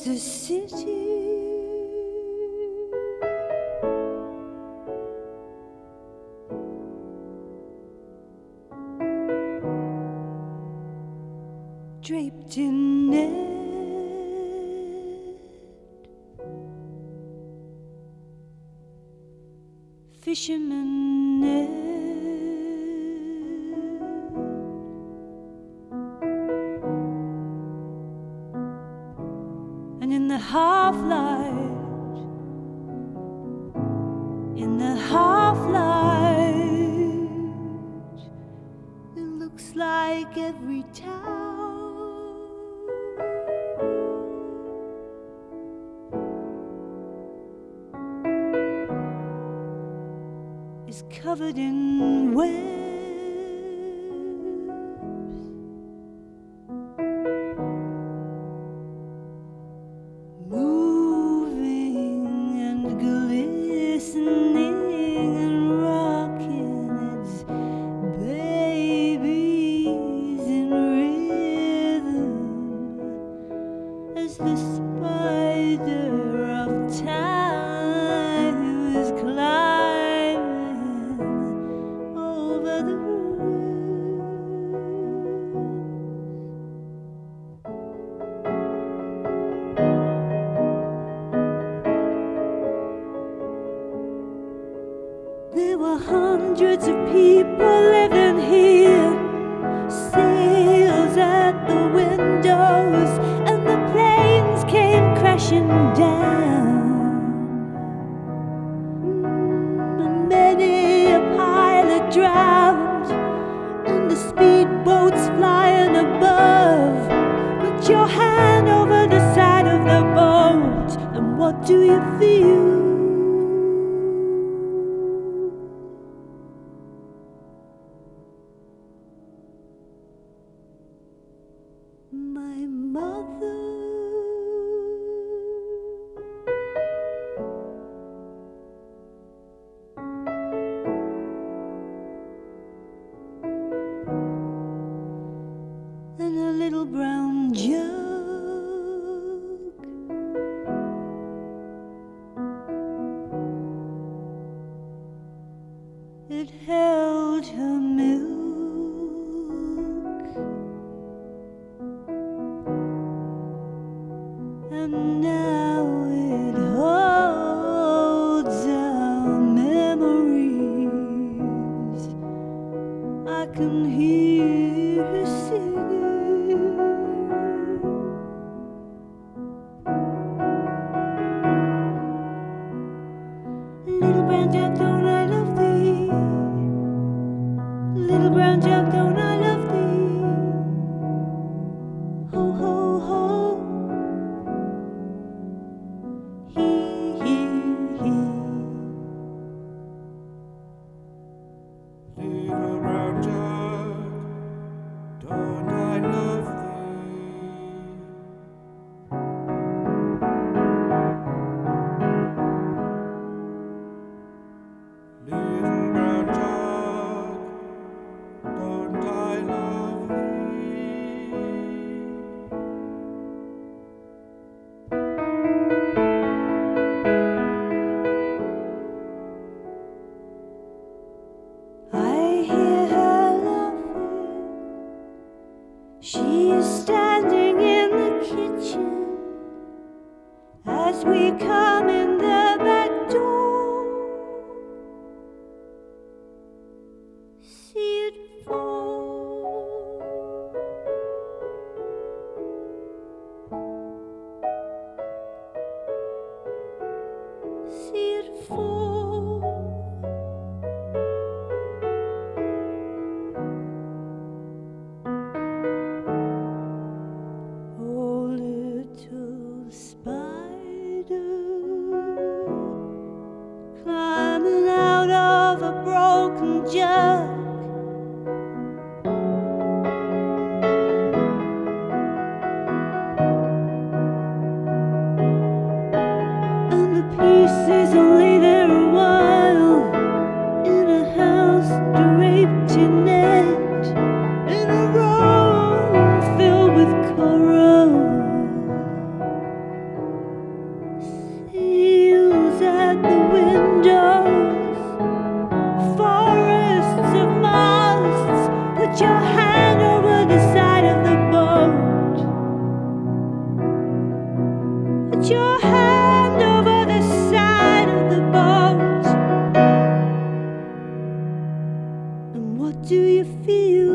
the city. Draped in net, fisherman net, and in the half-light, in the half-light, it looks like every town is covered in webs. Moving and glistening and rocking its babies in rhythm as the spider of time is climbing over the There were hundreds of people living here, sails at the windows, and the planes came crashing down. Many a pilot drowned, and the speedboats flying above. Put your hand over the side of the boat, and what do you feel? My mother and a little brown jug, it held her milk. And now it holds our memories. I can hear her singing. Little brown jug, don't I love thee? Little brown jug, don't I love thee? Ho, ho, ho. Little brown jug, don't I love thee? Little brown jug, don't I love thee? I hear her laughing. She is standing in the kitchen as we come in the back door. See it fall. See it fall. Oh, little spider, climbing out of a broken jug. And the pieces only there a while in a house draped in net, in a room filled with coral. do you feel